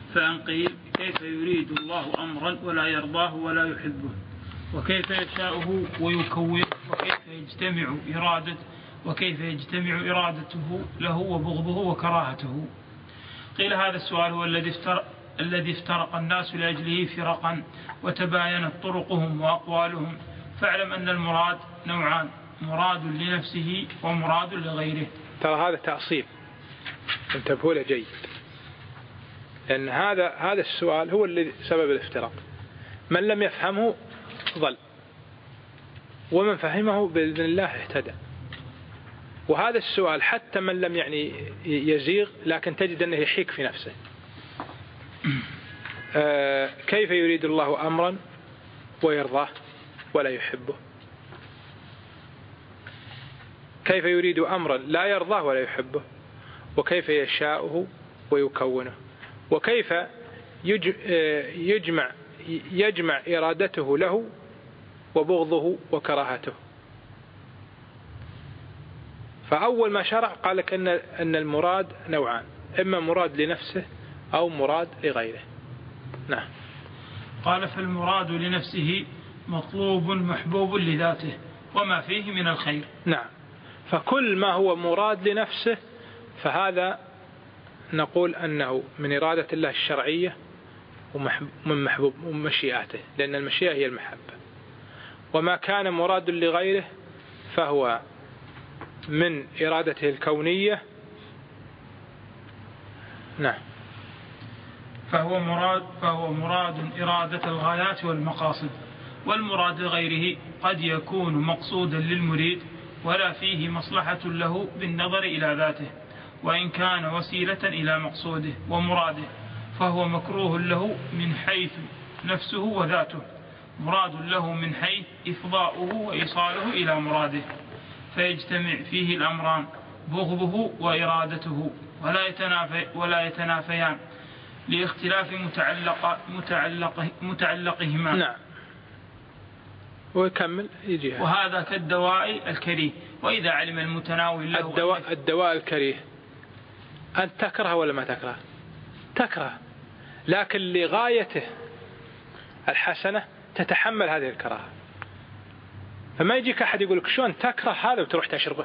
فأن قيل كيف يريد الله أمرا ولا يرضاه ولا يحبه، وكيف يشاؤه ويكون، وكيف يجتمع إرادته له وبغضه وكراهته. قيل هذا السؤال هو الذي افترق الناس لأجله فرقا وتباينت طرقهم وأقوالهم. فاعلم أن المراد نوعان: مراد لنفسه ومراد لغيره. ترى هذا تأصيل، انتبهوا له جيد، لأن هذا السؤال هو الذي سبب الافتراق. من لم يفهمه ضل، ومن فهمه بإذن الله اهتدى. وهذا السؤال حتى من لم يزيغ، لكن تجد أنه يحيك في نفسه. كيف يريد الله أمرا ويرضاه ولا يحبه؟ كيف يريد أمرا لا يرضاه ولا يحبه؟ وكيف يشاؤه ويكونه؟ وكيف يجمع إرادته له وبغضه وكراهته؟ فأول ما شرع قال لك أن المراد نوعان: إما مراد لنفسه أو مراد لغيره. نعم. قال: فالمراد لنفسه مطلوب محبوب لذاته وما فيه من الخير. نعم. فكل ما هو مراد لنفسه فهذا نقول أنه من إرادة الله الشرعية ومن محبوب ومشيئته، لأن المشيئة هي المحبة. وما كان مراد لغيره فهو من إرادته الكونية. نعم. فهو مراد إرادة الغايات والمقاصد. والمراد لغيره قد يكون مقصودا للمريد ولا فيه مصلحة له بالنظر إلى ذاته، وإن كان وسيلة إلى مقصوده ومراده فهو مكروه له من حيث نفسه وذاته، مراد له من حيث إفضاؤه وإيصاله إلى مراده، فيجتمع فيه الأمران: بغضه وإرادته، ولا يتنافيان لاختلاف متعلقهما. نعم. ويكمل يجيها. وهذا كالدواء الكريه، وإذا علم المتناول له الدواء الكريه أن تكره ولا ما تكره؟ تكره، لكن لغايته الحسنة تتحمل هذه الكراهة. فما يجيك أحد يقول لك شلون تكره هذا وتروح تشربه.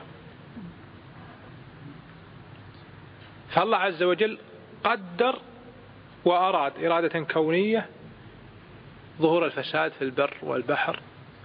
فالله عز وجل قدر وأراد إرادة كونية ظهور الفساد في البر والبحر،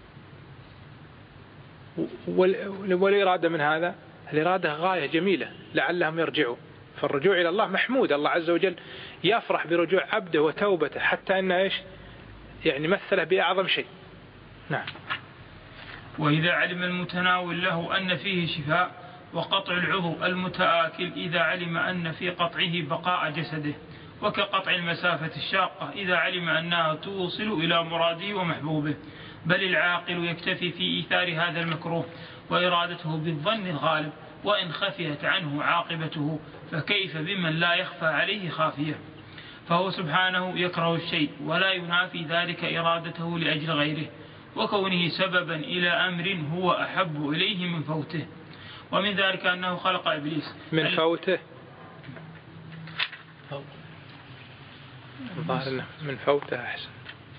والإرادة من هذا الإرادة غاية جميلة لعلهم يرجعوا. فالرجوع إلى الله محمود. الله عز وجل يفرح برجوع عبده وتوبته، حتى أنه مثله بأعظم شيء. نعم. وإذا علم المتناول له أن فيه شفاء وقطع العضو المتآكل إذا علم أن في قطعه بقاء جسده، وكقطع المسافة الشاقة إذا علم أنها توصل إلى مراده ومحبوبه. بل العاقل يكتفي في إيثار هذا المكروه وإرادته بالظن الغالب، وإن خفيت عنه عاقبته فكيف بمن لا يخفى عليه خافية. فهو سبحانه يكره الشيء ولا ينافي ذلك إرادته لأجل غيره، وكونه سببا إلى أمر هو أحب إليه من فوته. ومن ذلك أنه خلق إبليس من فوته. من فوته أحسن.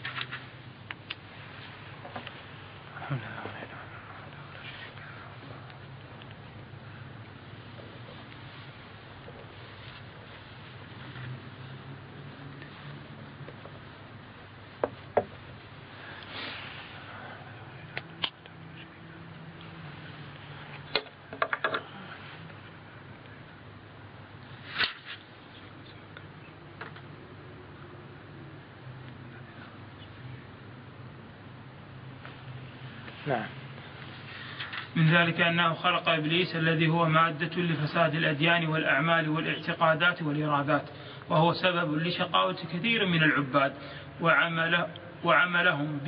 نعم. من ذلك أنه خلق إبليس الذي هو مادة لفساد الأديان والأعمال والاعتقادات والإرادات، وهو سبب لشقاوة كثير من العباد وعملهم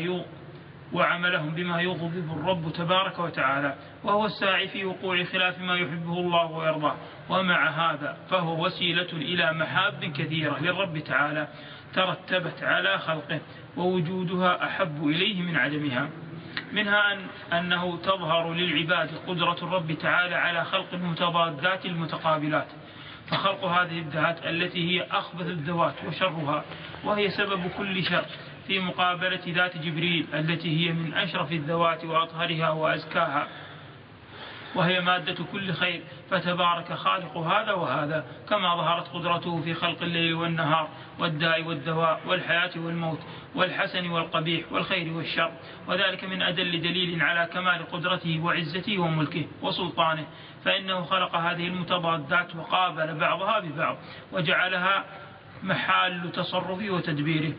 بما يغضب الرب تبارك وتعالى، وهو الساعي في وقوع خلاف ما يحبه الله ويرضاه. ومع هذا فهو وسيلة إلى محاب كثيرة للرب تعالى ترتبت على خلقه، ووجودها أحب إليه من عدمها. منها أنه تظهر للعباد قدرة الرب تعالى على خلق المتضادات المتقابلات، فخلق هذه الذات التي هي أخبث الذوات وشرها وهي سبب كل شر في مقابلة ذات جبريل التي هي من أشرف الذوات وأطهرها وأزكاها وهي مادة كل خير، فتبارك خالق هذا وهذا، كما ظهرت قدرته في خلق الليل والنهار والداء والدواء والحياة والموت والحسن والقبيح والخير والشر، وذلك من أدل دليل على كمال قدرته وعزته وملكه وسلطانه، فإنه خلق هذه المتضادات وقابل بعضها ببعض وجعلها محال تصرفه وتدبيره،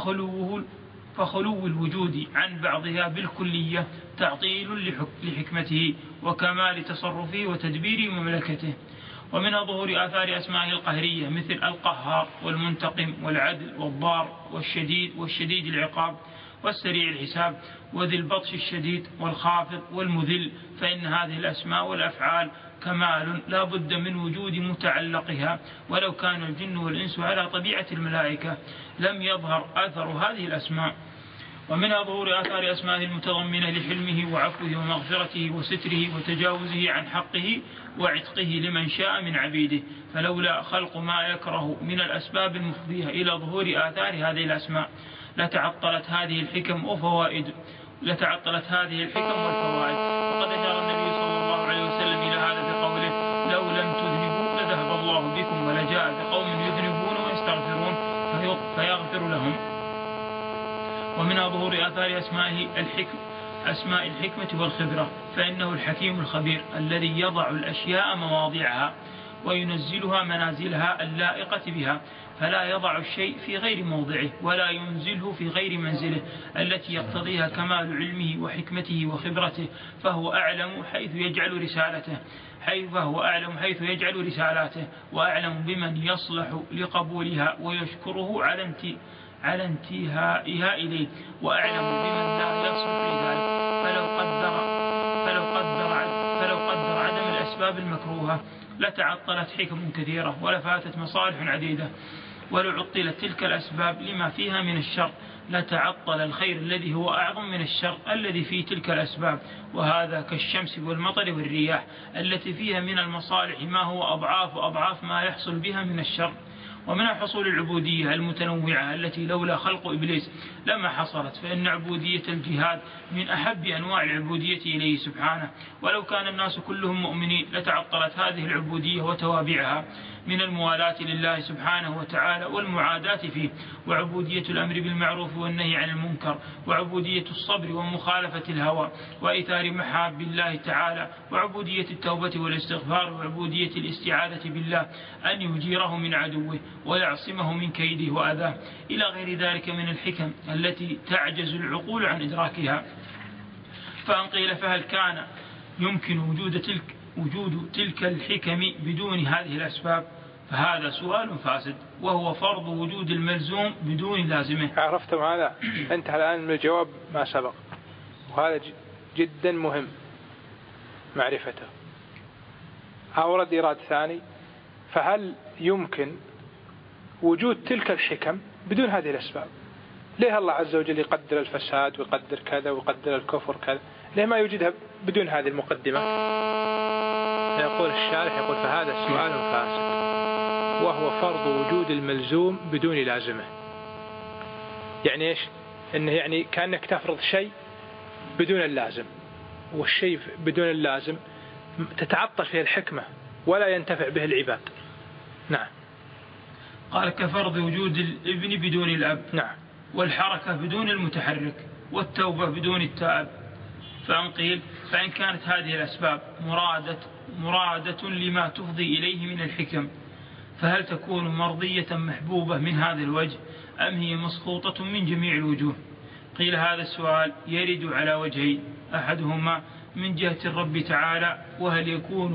فخلو الوجود عن بعضها بالكلية تعطيل لحكمته وكمال تصرفه وتدبير مملكته. ومن ظهور آثار أسمائه القهرية مثل القهار والمنتقم والعدل والضار والشديد العقاب والسريع الحساب وذي البطش الشديد والخافض والمذل، فإن هذه الأسماء والأفعال كمال لا بد من وجود متعلقها، ولو كان الجن والإنس على طبيعة الملائكة لم يظهر أثر هذه الأسماء. ومن ظهور آثار أسمائه المتضمنة لحلمه وعفوه ومغفرته وستره وتجاوزه عن حقه وعتقه لمن شاء من عبيده، فلولا خلق ما يكره من الأسباب المفضية إلى ظهور آثار هذه الأسماء لتعطلت هذه الحكم والفوائد. وقد أشار النبي صلى الله عليه وسلم إلى هذا بقوله: لو لم تذنبوا لذهب الله بكم ولجاء بقوم يذنبون ويستغفرون فيغفر لهم. ومن ظهور آثار أسماء الحكمة والخبرة، فإنه الحكيم الخبير الذي يضع الأشياء مواضعها وينزلها منازلها اللائقة بها، فلا يضع الشيء في غير موضعه ولا ينزله في غير منزله التي يقتضيها كمال علمه وحكمته وخبرته، فهو أعلم حيث يجعل رسالاته وأعلم بمن يصلح لقبولها ويشكره على انتهائها إليه، وأعلم بمن لا يصلح لذلك، فلو قدر عدم الأسباب المكروهة لتعطلت حكم كثيرة ولفاتت مصالح عديدة، ولو عطلت تلك الأسباب لما فيها من الشر لتعطل الخير الذي هو أعظم من الشر الذي في تلك الأسباب، وهذا كالشمس والمطر والرياح التي فيها من المصالح ما هو أضعاف ما يحصل بها من الشر. ومن حصول العبودية المتنوعة التي لولا خلق إبليس لما حصلت، فإن عبودية الجهاد من أحب أنواع العبودية إليه سبحانه، ولو كان الناس كلهم مؤمنين لتعطلت هذه العبودية وتوابعها من الموالاة لله سبحانه وتعالى والمعاداة فيه، وعبودية الأمر بالمعروف والنهي عن المنكر، وعبودية الصبر ومخالفة الهوى وإيثار محاب الله تعالى، وعبودية التوبة والاستغفار، وعبودية الاستعاذة بالله أن يجيره من عدوه ويعصمه من كيده وأذاه، إلى غير ذلك من الحكم التي تعجز العقول عن إدراكها. فأن قيل فهل كان يمكن وجود تلك الحكم بدون هذه الأسباب؟ فهذا سؤال فاسد، وهو فرض وجود الملزوم بدون لازمه. عرفتم هذا؟ انتهى الآن من الجواب ما سبق، وهذا جدا مهم معرفته. أورد إيراد ثاني: فهل يمكن وجود تلك الحكم بدون هذه الأسباب؟ ليه الله عز وجل يقدر الفساد ويقدر كذا ويقدر الكفر كذا؟ ليه ما يوجدها بدون هذه المقدمة؟ فيقول الشارح فهذا سؤال فاسد، وهو فرض وجود الملزوم بدون لازمه. يعني إيش؟ إنه يعني كأنك تفرض شيء بدون اللازم، والشيء بدون اللازم تتعطل فيه الحكمة ولا ينتفع به العباد. نعم. قال: كفرض وجود الابن بدون الأب، نعم، والحركة بدون المتحرك، والتوبة بدون التائب. فأن قيل: فإن كانت هذه الأسباب مرادة لما تفضي إليه من الحكم، فهل تكون مرضية محبوبة من هذا الوجه، أم هي مسقوطة من جميع الوجوه؟ قيل: هذا السؤال يرد على وجهين: أحدهما من جهة الرب تعالى، وهل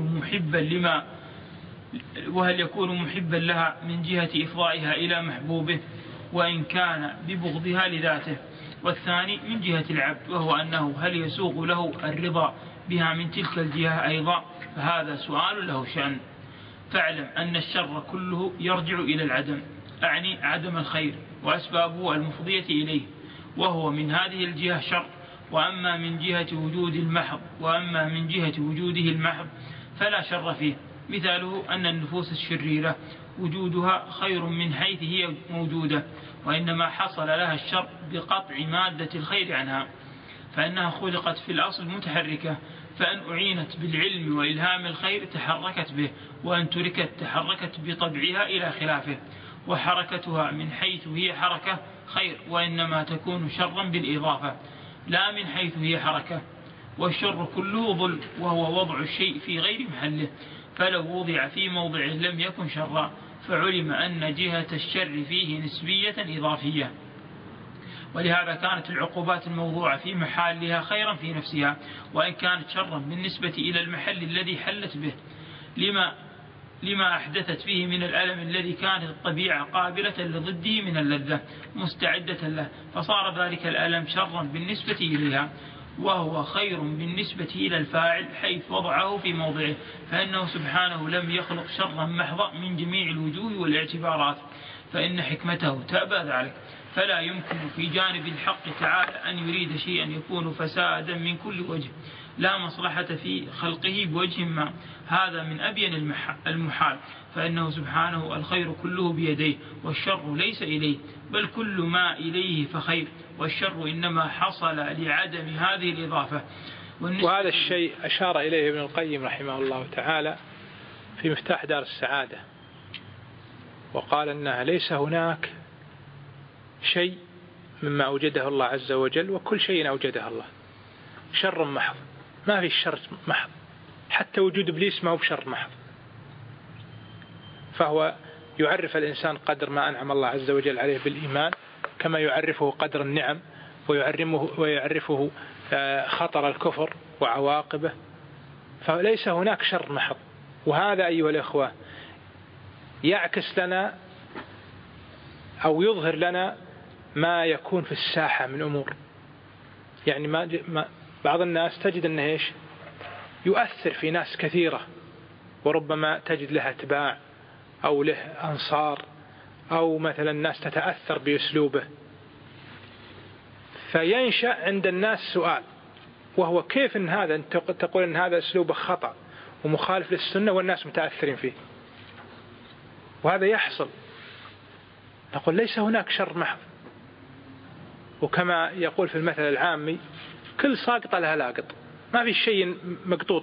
يكون محبا لها من جهة إفضائها إلى محبوبه وإن كان ببغضها لذاته، والثاني من جهة العبد، وهو أنه هل يسوغ له الرضا بها من تلك الجهة أيضا، فهذا سؤال له شأن. فاعلم أن الشر كله يرجع إلى العدم، أعني عدم الخير وأسبابه المفضية إليه، وهو من هذه الجهة شر. وأما من جهة وجوده المحض فلا شر فيه، مثاله أن النفوس الشريرة وجودها خير من حيث هي موجودة، وإنما حصل لها الشر بقطع مادة الخير عنها، فإنها خلقت في الأصل متحركة، فأن أعينت بالعلم وإلهام الخير تحركت به، وأن تركت تحركت بطبعها إلى خلافه، وحركتها من حيث هي حركة خير، وإنما تكون شرا بالإضافة لا من حيث هي حركة. والشر كله ظلم، وهو وضع الشيء في غير محله، فلو وضع في موضعه لم يكن شرا، فعلم أن جهة الشر فيه نسبية إضافية. ولهذا كانت العقوبات الموضوعة في محلها خيرا في نفسها، وإن كانت شرا بالنسبة إلى المحل الذي حلت به، لما أحدثت فيه من الألم الذي كانت الطبيعة قابلة لضده من اللذة مستعدة له، فصار ذلك الألم شرا بالنسبة إليها، وهو خير بالنسبة إلى الفاعل حيث وضعه في موضعه، فإنه سبحانه لم يخلق شرا محضا من جميع الوجوه والاعتبارات، فإن حكمته تأبى ذلك، فلا يمكن في جانب الحق تعالى أن يريد شيئا يكون فسادا من كل وجه، لا مصلحة في خلقه بوجه ما، هذا من أبين المحال، فإنه سبحانه الخير كله بيديه، والشر ليس إليه، بل كل ما إليه فخير، والشر إنما حصل لعدم هذه الإضافة. وهذا الشيء أشار إليه ابن القيم رحمه الله تعالى في مفتاح دار السعادة، وقال أنها ليس هناك شيء مما أوجده الله عز وجل، وكل شيء أوجده الله شر محض، ما في الشر محض، حتى وجود إبليس ما هو بشر محض، فهو يعرف الإنسان قدر ما أنعم الله عز وجل عليه بالإيمان، كما يعرفه قدر النعم، ويعرفه خطر الكفر وعواقبه، فليس هناك شر محض. وهذا أيها الإخوة يعكس لنا أو يظهر لنا ما يكون في الساحة من أمور، يعني ما بعض الناس تجد أنه إيش يؤثر في ناس كثيرة، وربما تجد له أتباع أو له أنصار، أو مثلا الناس تتأثر بأسلوبه، فينشأ عند الناس سؤال، وهو كيف إن هذا أنت تقول إن هذا أسلوبه خطأ ومخالف للسنة والناس متأثرين فيه؟ وهذا يحصل. نقول ليس هناك شر محض، وكما يقول في المثل العامي كل ساقطة لها لاقط، ما في شيء مقطوط.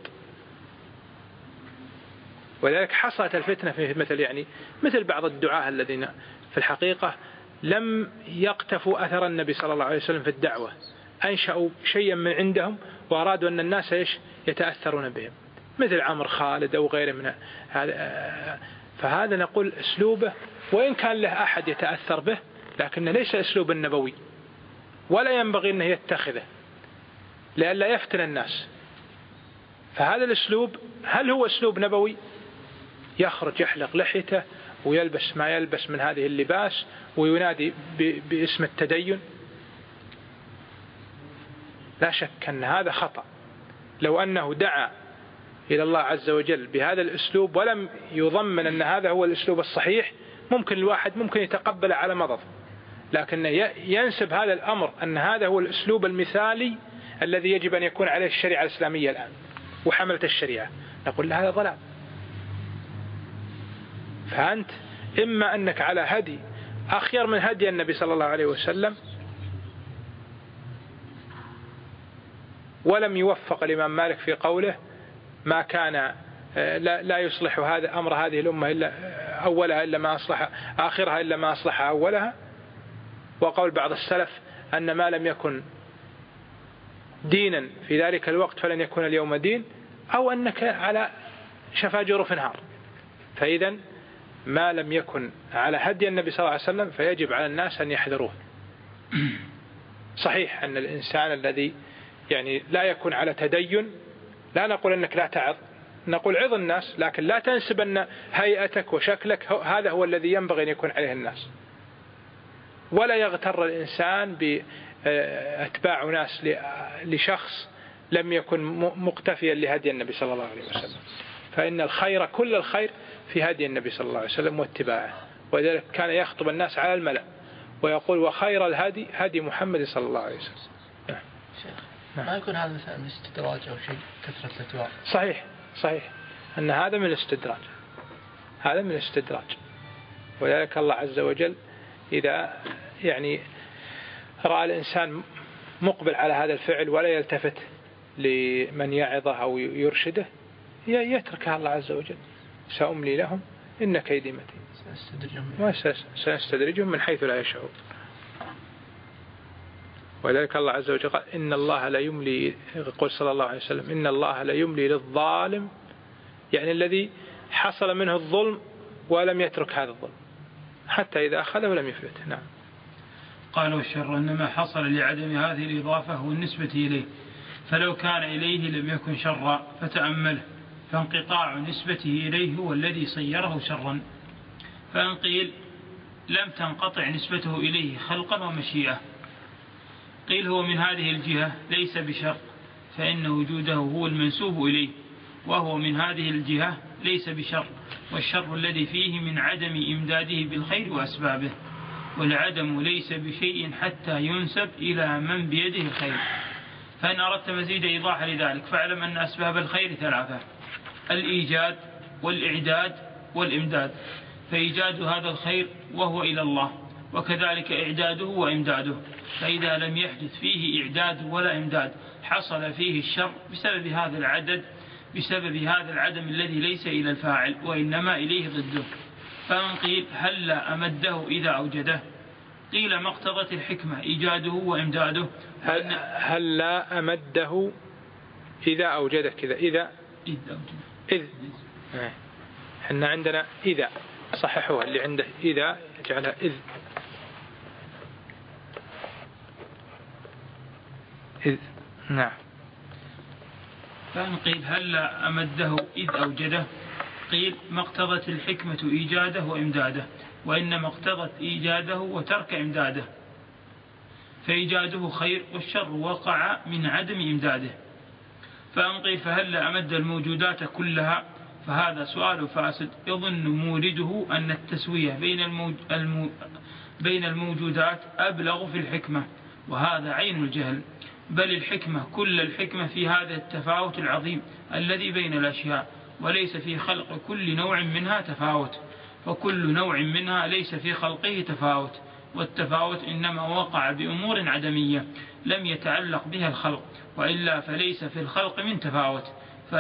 ولذلك حصلت الفتنة في مثل بعض الدعاة الذين في الحقيقة لم يقتفوا أثر النبي صلى الله عليه وسلم في الدعوة، أنشأوا شيئا من عندهم وأرادوا أن الناس يتأثرون بهم، مثل عمرو خالد أو غيره من هذا. فهذا نقول أسلوبه وإن كان له أحد يتأثر به، لكنه ليس أسلوب النبوي، ولا ينبغي أنه يتخذه لئلا يفتن الناس. فهذا الأسلوب هل هو أسلوب نبوي؟ يخرج يحلق لحيته ويلبس ما يلبس من هذه اللباس وينادي باسم التدين؟ لا شك أن هذا خطأ. لو أنه دعا إلى الله عز وجل بهذا الأسلوب ولم يضمن أن هذا هو الأسلوب الصحيح، ممكن الواحد ممكن يتقبل على مضض، لكن ينسب هذا الأمر أن هذا هو الأسلوب المثالي الذي يجب أن يكون عليه الشريعة الإسلامية الآن وحملة الشريعة، نقول هذا ضلال. فأنت إما أنك على هدي أخير من هدي النبي صلى الله عليه وسلم، ولم يوفق الإمام مالك في قوله ما كان لا يصلح هذا أمر هذه الأمة إلا أولها إلا ما أصلح آخرها إلا ما أصلح أولها، وقول بعض السلف أن ما لم يكن دينا في ذلك الوقت فلن يكون اليوم دين، أو أنك على شفا جرف نهار. فإذا ما لم يكن على هدي النبي صلى الله عليه وسلم فيجب على الناس أن يحذروه. صحيح أن الإنسان الذي لا يكون على تدين، لا نقول أنك لا تعظ، نقول عظ الناس، لكن لا تنسب أن هيئتك وشكلك هذا هو الذي ينبغي أن يكون عليه الناس، ولا يغتر الإنسان بأتباع ناس لشخص لم يكن مقتفيا لهدي النبي صلى الله عليه وسلم. فإن الخير كل الخير في هدي النبي صلى الله عليه وسلم واتباعه، ولذلك كان يخطب الناس على الملأ ويقول وخير الهدي هدي محمد صلى الله عليه وسلم. ما يكون هذا مثلا استدراج أو شيء كثرة الأتباع؟ صحيح أن هذا من الاستدراج، هذا من الاستدراج. ولذلك الله عز وجل إذا يعني رأى الإنسان مقبل على هذا الفعل ولا يلتفت لمن يعظه أو يرشده يتركها الله عز وجل. سأملي لهم إن كيدي متين سنستدرجهم من حيث لا يشعرون. ولذلك الله عز وجل قال إن الله لا يملي، يقول صلى الله عليه وسلم إن الله لا يملي للظالم، يعني الذي حصل منه الظلم ولم يترك هذا الظلم حتى إذا أخذه لم يفلته. نعم. قال والشر إنما حصل لعدم هذه الإضافة هو النسبة إليه، فلو كان إليه لم يكن شرا فتأمله، فانقطاع نسبته إليه هو الذي صيره شرا. فإن قيل لم تنقطع نسبته إليه خلقا ومشيئة، قيل هو من هذه الجهة ليس بشر، فإن وجوده هو المنسوب إليه، وهو من هذه الجهة ليس بشر، والشر الذي فيه من عدم إمداده بالخير وأسبابه، والعدم ليس بشيء حتى ينسب إلى من بيده الخير. فإن أردت مزيد إيضاح لذلك فاعلم أن أسباب الخير ثلاثة: الإيجاد والإعداد والإمداد، فإيجاد هذا الخير وهو إلى الله، وكذلك إعداده وإمداده، فإذا لم يحدث فيه إعداد ولا إمداد حصل فيه الشر بسبب هذا العدم الذي ليس إلى الفاعل وإنما إليه ضده. فمن قيل هل لا أمده إذا أوجده، قيل ما اقتضت الحكمة إيجاده وإمداده. هل لا أمده إذا أوجده كذا، إذ احنا عندنا إذا، صححوها اللي عنده إذا يجعلها إذ. نعم. فإن قيل هل لا أمده إذ أوجده، قيل ما اقتضت الحكمة إيجاده وإمداده، وإنما اقتضت إيجاده وترك إمداده، فإيجاده خير والشر وقع من عدم إمداده. فإن قيل فهل لا أمد الموجودات كلها، فهذا سؤال فاسد يظن مورده أن التسوية بين الموجودات أبلغ في الحكمة، وهذا عين الجهل، بل الحكمة كل الحكمة في هذا التفاوت العظيم الذي بين الأشياء، وليس في خلق كل نوع منها تفاوت، وكل نوع منها ليس في خلقه تفاوت، والتفاوت إنما وقع بأمور عدمية لم يتعلق بها الخلق، وإلا فليس في الخلق من تفاوت.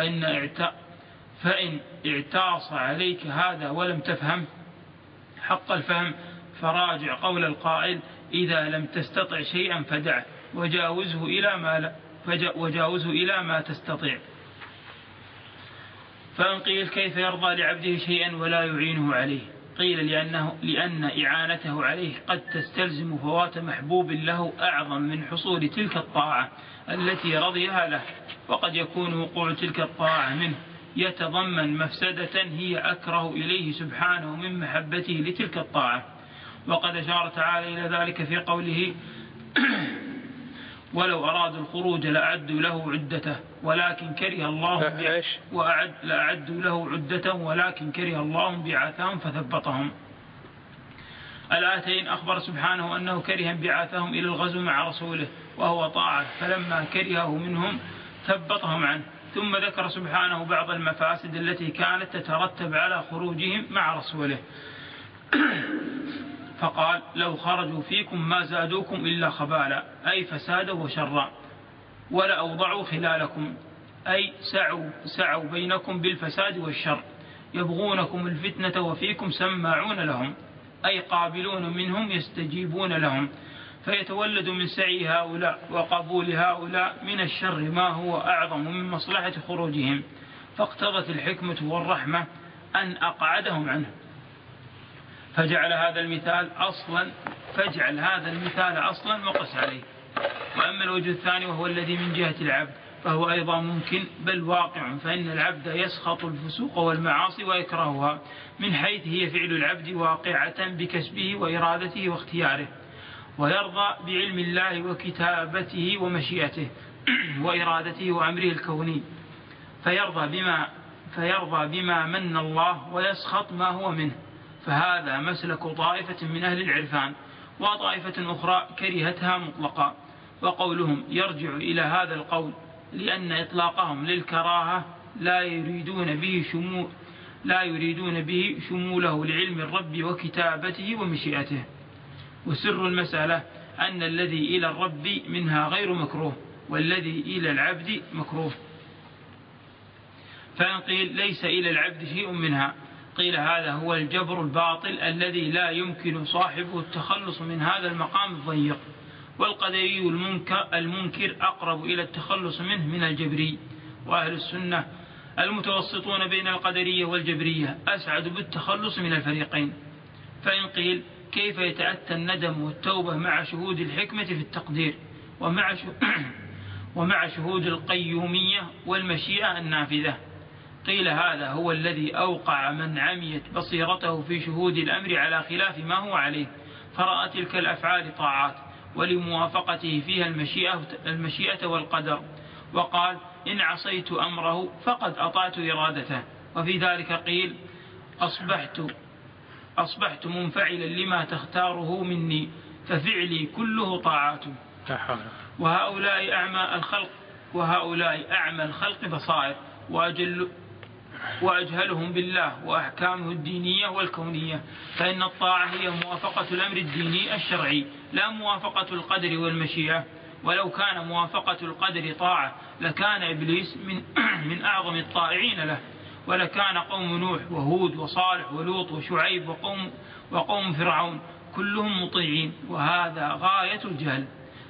فإن اعتاص عليك هذا ولم تفهم حق الفهم فراجع قول القائل إذا لم تستطع شيئا فدعه وجاوزه إلى ما تستطيع. فإن قيل كيف يرضى لعبده شيئا ولا يعينه عليه، قيل لأن إعانته عليه قد تستلزم فوات محبوب له أعظم من حصول تلك الطاعة التي رضيها له، وقد يكون وقوع تلك الطاعة منه يتضمن مفسدة هي أكره إليه سبحانه من محبته لتلك الطاعة. وقد أشار تعالى إلى ذلك في قوله ولو أرادوا الخروج لأعدوا له عدته ولكن كره الله بعاثهم فثبطهم. الآيتين أخبر سبحانه أنه كره انبعاثهم إلى الغزو مع رسوله وهو طاعة، فلما كرهه منهم ثبطهم عنه. ثم ذكر سبحانه بعض المفاسد التي كانت تترتب على خروجهم مع رسوله فقال لو خرجوا فيكم ما زادوكم إلا خبالا، أي فسادا وشرا، ولا أوضعوا خلالكم، أي سعوا بينكم بالفساد والشر، يبغونكم الفتنة وفيكم سماعون لهم، أي قابلون منهم يستجيبون لهم، فيتولد من سعي هؤلاء وقبول هؤلاء من الشر ما هو أعظم من مصلحة خروجهم، فاقتضت الحكمة والرحمة أن أقعدهم عنه، فاجعل هذا المثال أصلا وقس عليه. وأما الوجه الثاني وهو الذي من جهة العبد فهو أيضا ممكن بل واقع، فإن العبد يسخط الفسوق والمعاصي ويكرهها من حيث هي فعل العبد واقعة بكسبه وإرادته واختياره، ويرضى بعلم الله وكتابته ومشيئته وإرادته وأمره الكوني، فيرضى بما من الله ويسخط ما هو منه، فهذا مسلك طائفة من أهل العرفان، وطائفة أخرى كرهتها مطلقا. وقولهم يرجع إلى هذا القول لأن إطلاقهم للكراهة لا يريدون به شموله لعلم الرب وكتابته ومشيئته. وسر المسألة أن الذي إلى الرب منها غير مكروه، والذي إلى العبد مكروه. فإن قيل ليس إلى العبد شيء منها، قيل هذا هو الجبر الباطل الذي لا يمكن صاحبه التخلص من هذا المقام الضيق. والقدري المنكر أقرب إلى التخلص منه من الجبري. وأهل السنة المتوسطون بين القدرية والجبرية أسعد بالتخلص من الفريقين. فإن قيل كيف يتأتى الندم والتوبة مع شهود الحكمة في التقدير ومع شهود القيومية والمشيئة النافذة؟ قيل هذا هو الذي أوقع من عميت بصيرته في شهود الأمر على خلاف ما هو عليه، فرأى تلك الأفعال طاعات ولموافقته فيها المشيئة والقدر، وقال إن عصيت أمره فقد أطعت إرادته. وفي ذلك قيل أصبحت منفعلا لما تختاره مني، ففعلي كله طاعات. وهؤلاء أعمى الخلق بصائر، وأجهلهم بالله وأحكامه الدينية والكونية. فإن الطاعة هي موافقة الأمر الديني الشرعي، لا موافقة القدر والمشيئة. ولو كان موافقة القدر طاعة لكان إبليس من أعظم الطائعين له، ولكان قوم نوح وهود وصالح ولوط وشعيب وقوم فرعون كلهم مطيعين، وهذا غاية الجهل.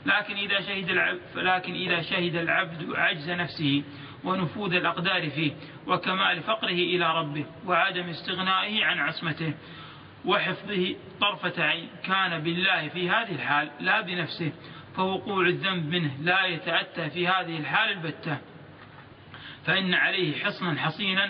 لكن إذا شهد العبد عجز نفسه ونفوذ الأقدار فيه وكمال فقره إلى ربه وعدم استغنائه عن عصمته وحفظه طرفة عين، كان بالله في هذه الحال لا بنفسه، فوقوع الذنب منه لا يتأتى في هذه الحال البتة. فإن عليه حصنا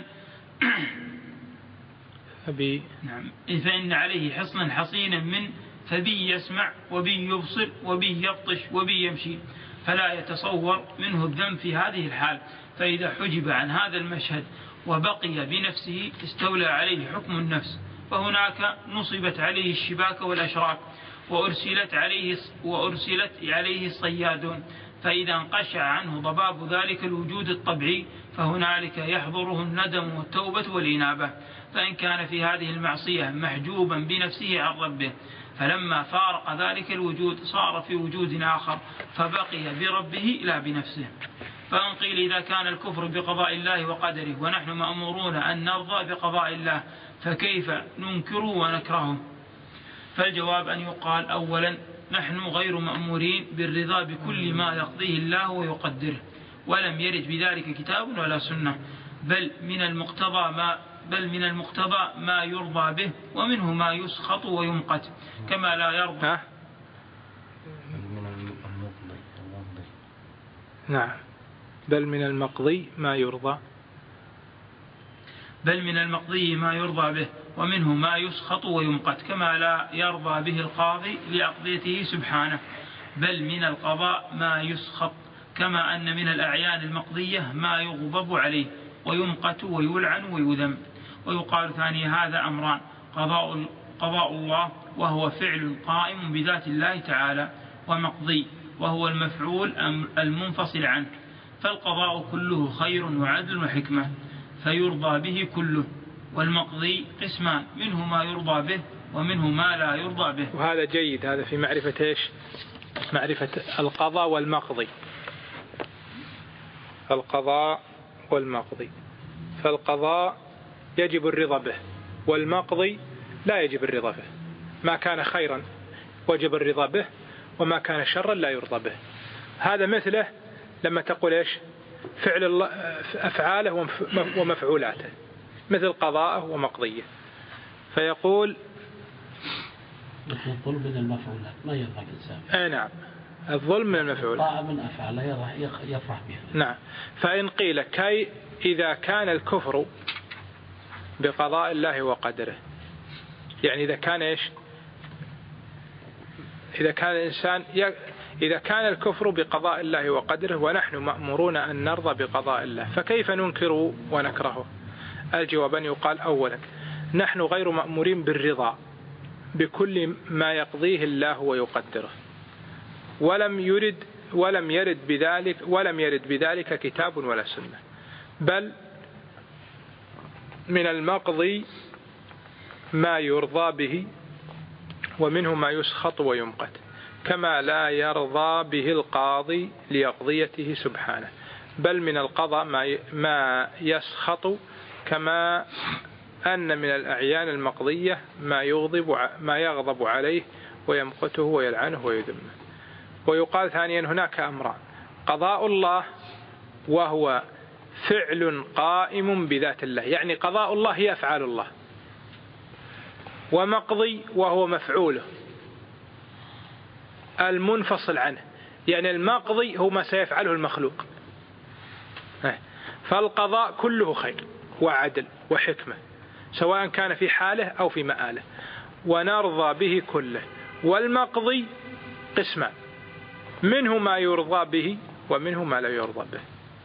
حصينا من فبي يسمع وبي يبصر وبي يبطش وبي يمشي، فلا يتصور منه الذنب في هذه الحال. فإذا حجب عن هذا المشهد وبقي بنفسه استولى عليه حكم النفس، فهناك نصبت عليه الشباك والأشراك وأرسلت عليه الصيادون. فإذا انقشع عنه ضباب ذلك الوجود الطبيعي فهنالك يحضره الندم والتوبة والإنابة. فإن كان في هذه المعصية محجوبا بنفسه عن ربه، فلما فارق ذلك الوجود صار في وجود آخر فبقي بربه لا بنفسه. فإن قيل إذا كان الكفر بقضاء الله وقدره ونحن مأمورون أن نرضى بقضاء الله فكيف ننكر ونكرهه؟ فالجواب أن يقال أولا نحن غير مأمورين بالرضا بكل ما يقضيه الله ويقدره، ولم يرد بذلك كتاب ولا سنة، بل من المقتضى ما يرضى به، ومنه ما يسخط ويمقت كما لا يرضى. نعم، بل من المقضي ما يرضى به، ومنه ما يسخط ويمقت كما لا يرضى به القاضي لأقضيته سبحانه. بل من القضاء ما يسخط، كما أن من الأعيان المقضية ما يغضب عليه ويمقت ويلعن ويذم. ويقال ثاني هذا أمران: قضاء الله وهو فعل قائم بذات الله تعالى، ومقضي وهو المفعول المنفصل عنه. فالقضاء كله خير وعدل وحكمة فيرضى به كله، والمقضي قسمان: منه ما يرضى به ومنه ما لا يرضى به. وهذا جيد، هذا في معرفة إيش؟ معرفة القضاء والمقضي. القضاء والمقضي، فالقضاء يجب الرضا به، والمقضي لا يجب الرضا به. ما كان خيرا وجب الرضا به، وما كان شرا لا يرضى به. هذا مثله لما تقول إيش؟ فعل الله أفعاله ومفعولاته، مثل قضاءه ومقضيه. فيقول الظلم من المفعولات ما يرضى الإنسان. نعم، الظلم من المفعولات. طاعة من أفعاله يفرح بها. نعم. فإن قيل إذا كان الكفر بقضاء الله وقدره، يعني إذا كان إيش؟ إذا كان الكفر بقضاء الله وقدره ونحن مأمورون أن نرضى بقضاء الله، فكيف ننكر ونكرهه؟ الجواب أن يقال أولا نحن غير مأمورين بالرضا بكل ما يقضيه الله ويقدره، ولم يرد بذلك كتاب ولا سنة، بل من المقضي ما يرضى به ومنه ما يسخط ويمقت، كما لا يرضى به القاضي ليقضيته سبحانه، بل من القضاء ما يسخط، كما أن من الأعيان المقضية ما يغضب عليه ويمقته ويلعنه ويذمه. ويقال ثانيا هناك أمران: قضاء الله وهو فعل قائم بذات الله، يعني قضاء الله هي أفعال الله، ومقضي وهو مفعوله المنفصل عنه، يعني المقضي هو ما سيفعله المخلوق. فالقضاء كله خير وعدل وحكمة، سواء كان في حاله أو في مآله، ونرضى به كله. والمقضي قسمان: منه ما يرضى به ومنه ما لا يرضى به.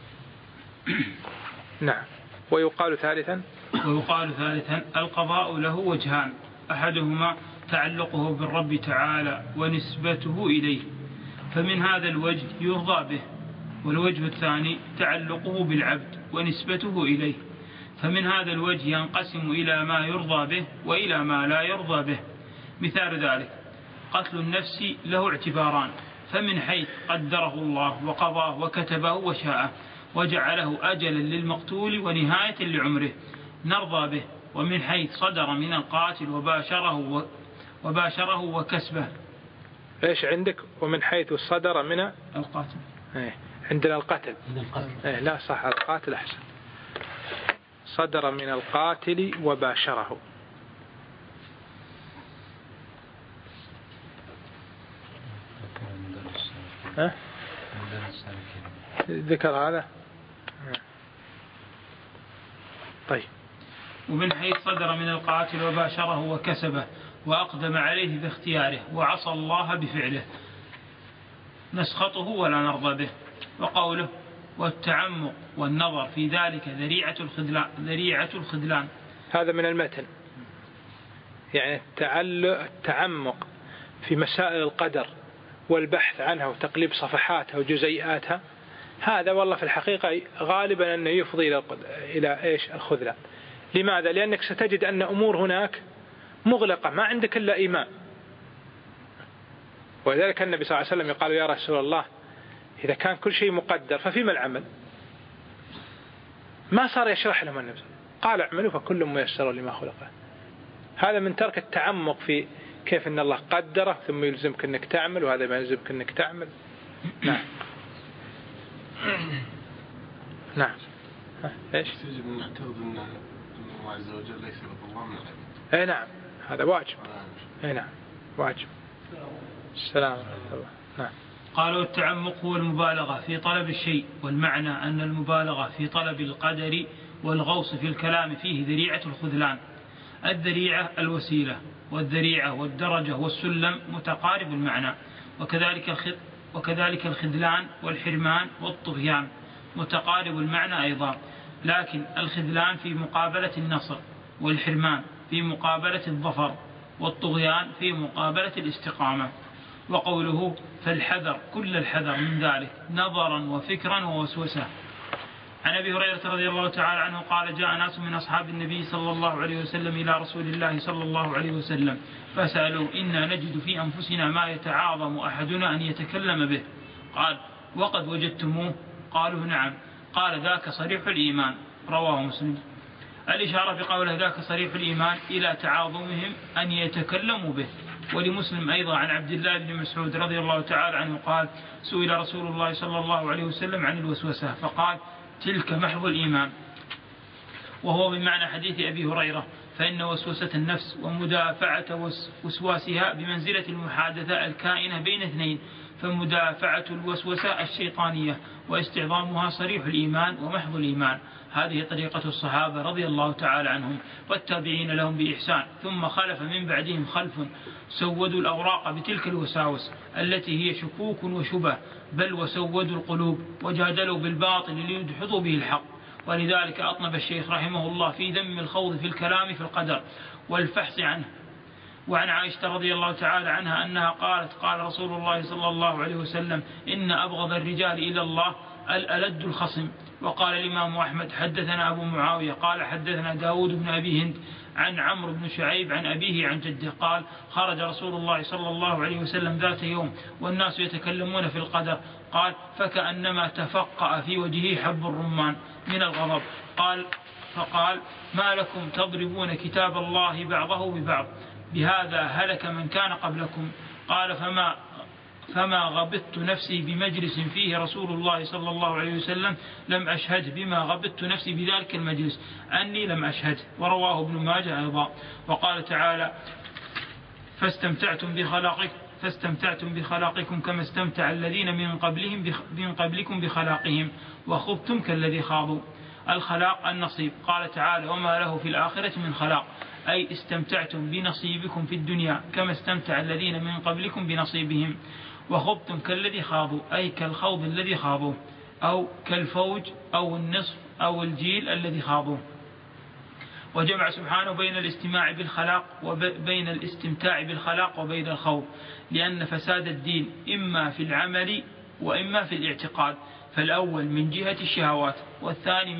نعم. ويقال ثالثا القضاء له وجهان: أحدهما تعلقه بالرب تعالى ونسبته إليه، فمن هذا الوجه يرضى به، والوجه الثاني تعلقه بالعبد ونسبته إليه، فمن هذا الوجه ينقسم إلى ما يرضى به وإلى ما لا يرضى به. مثال ذلك: قتل النفس له اعتباران: فمن حيث قدره الله وقضاه وكتبه وشاءه وجعله أجلا للمقتول ونهاية لعمره نرضى به، ومن حيث صدر من القاتل وباشره وكسبه. إيش عندك؟ ومن حيث صدر من القاتل. عندنا القتل. لا صح، القاتل أحسن. صدر من القاتل وباشره. ذكر هذا. طيب. ومن حيث صدر من القاتل وباشره وكسبه وأقدم عليه باختياره وعصى الله بفعله نسخطه ولا نرضى به. وقوله: والتعمق والنظر في ذلك ذريعة الخذلان. هذا من المتن، يعني التعمق في مسائل القدر والبحث عنها وتقليب صفحاتها وجزيئاتها، هذا والله في الحقيقة غالبا أنه يفضي إلى إيش؟ الخذلان. لماذا؟ لأنك ستجد أن أمور هناك مغلقة، ما عندك إلا إيمان. ولذلك النبي صلى الله عليه وسلم يقال: يا رسول الله، إذا كان كل شيء مقدر ففيما العمل؟ ما صار يشرح لهم النبي، قال: اعملوا فكل ميسر لما خلقه. هذا من ترك التعمق في كيف أن الله قدره ثم يلزمك أنك تعمل، وهذا ما يلزمك أنك تعمل. نعم. نعم. إيش؟ يجب أن نعتقد أن الله عز وجل ليس بظلام للعبيد. أي نعم، هذا واجب. أي نعم، واجب. السلام عليكم. نعم. قالوا: التعمق هو المبالغة في طلب الشيء، والمعنى أن المبالغة في طلب القدر والغوص في الكلام فيه ذريعة الخذلان. الذريعة الوسيلة، والذريعة والدرجة والسلم متقارب المعنى، وكذلك الخذلان والحرمان والطغيان متقارب المعنى أيضا، لكن الخذلان في مقابلة النصر، والحرمان في مقابلة الظفر، والطغيان في مقابلة الاستقامة. وقوله: فالحذر كل الحذر من ذلك نظرا وفكرا ووسوسة. عن أبي هريرة رضي الله تعالى عنه قال: جاء ناس من أصحاب النبي صلى الله عليه وسلم إلى رسول الله صلى الله عليه وسلم فسألوا: إنا نجد في أنفسنا ما يتعاظم أحدنا أن يتكلم به. قال: وقد وجدتموه؟ قالوا: نعم. قال: ذاك صريح الإيمان. رواه مسلم. الإشارة بقوله ذاك صريح الإيمان إلى تعاظمهم أن يتكلموا به. ولمسلم أيضا عن عبد الله بن مسعود رضي الله تعالى عنه قال: سئل رسول الله صلى الله عليه وسلم عن الوسوسة فقال: تلك محض الإيمان. وهو بمعنى حديث أبي هريرة، فإن وسوسة النفس ومدافعة وسواسها بمنزلة المحادثة الكائنة بين اثنين، فمدافعة الوسوسة الشيطانية واستعظامها صريح الإيمان ومحض الإيمان. هذه طريقة الصحابة رضي الله تعالى عنهم والتابعين لهم بإحسان، ثم خلف من بعدهم خلف سودوا الأوراق بتلك الوساوس التي هي شكوك وشبه، بل وسودوا القلوب وجادلوا بالباطل ليدحضوا به الحق. ولذلك أطنب الشيخ رحمه الله في ذم الخوض في الكلام في القدر والفحص عنه. وعن عائشة رضي الله تعالى عنها أنها قالت: قال رسول الله صلى الله عليه وسلم: إن أبغض الرجال إلى الله الألد الخصم. وقال الإمام أحمد حدثنا أبو معاوية قال حدثنا داود بن أبي هند عن عمرو بن شعيب عن أبيه عن جده قال خرج رسول الله صلى الله عليه وسلم ذات يوم والناس يتكلمون في القدر قال فكأنما تفقأ في وجهه حب الرمان من الغضب فقال ما لكم تضربون كتاب الله بعضه ببعض بهذا هلك من كان قبلكم قال فما غبطت نفسي بمجلس فيه رسول الله صلى الله عليه وسلم لم أشهد بما غبطت نفسي بذلك المجلس أني لم أشهد. ورواه ابن ماجه أيضا. وقال تعالى فاستمتعتم بخلاقكم كما استمتع الذين من قبلكم بخلاقهم وخبتم كالذي خاضوا. الخلاق النصيب. قال تعالى وما له في الآخرة من خلاق أي استمتعتم بنصيبكم في الدنيا كما استمتع الذين من قبلكم بنصيبهم. وخبتم كالذي خاضوا أي كالخوض الذي خاضوا أو كالفوج أو النصف أو الجيل الذي خاضوا. وجمع سبحانه بين الاستماع بالخلاق وبين الاستمتاع بالخلاق وبين الخوض لأن فساد الدين إما في العمل وإما في الاعتقاد فالأول من جهة الشهوات والثاني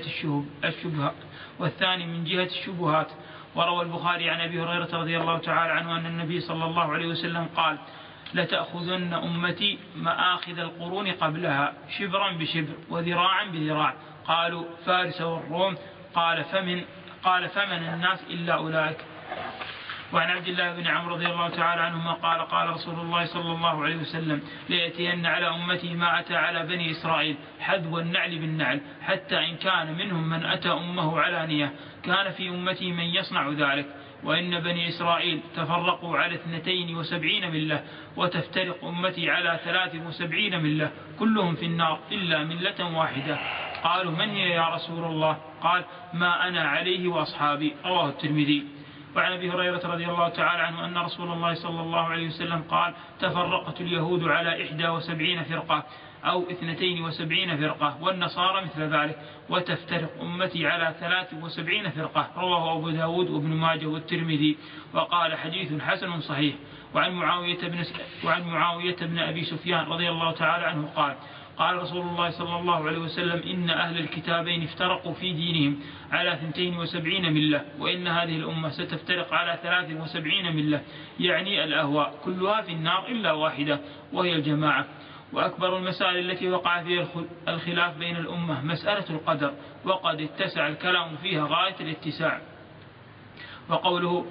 من جهة الشبهات. وروى البخاري عن أبي هريرة رضي الله تعالى عنه أن النبي صلى الله عليه وسلم قال لتأخذن أمتي مآخذ القرون قبلها شبرا بشبر وذراعا بذراع قالوا فارس والروم قال فمن الناس إلا أولئك. وعن عبد الله بن عمرو رضي الله تعالى عنهما قال رسول الله صلى الله عليه وسلم ليأتين على أمتي ما أتى على بني إسرائيل حذو النعل بالنعل حتى إن كان منهم من أتى أمه علانية كان في أمتي من يصنع ذلك. وإن بني إسرائيل تفرقوا على 72 ملة وتفترق أمتي على 73 ملة كلهم في النار إلا ملة واحدة. قالوا من هي يا رسول الله؟ قال ما أنا عليه وأصحابي. رواه الترمذي. وعن أبي هريرة رضي الله تعالى عنه أن رسول الله صلى الله عليه وسلم قال تفرقت اليهود على 71 فرقة أو 72 فرقة والنصارى مثل ذلك وتفترق أمتي على 73 فرقة. رواه أبو داود وابن ماجه والترمذي وقال حديث حسن صحيح. وعن معاوية بن أبي سفيان رضي الله تعالى عنه قال رسول الله صلى الله عليه وسلم إن أهل الكتابين افترقوا في دينهم على 72 ملة وإن هذه الأمة ستفترق على 73 ملة يعني الأهواء كلها في النار إلا واحدة وهي الجماعة. وأكبر المسائل التي وقع فيها الخلاف بين الأمة مسألة القدر وقد اتسع الكلام فيها غاية الاتساع. وقوله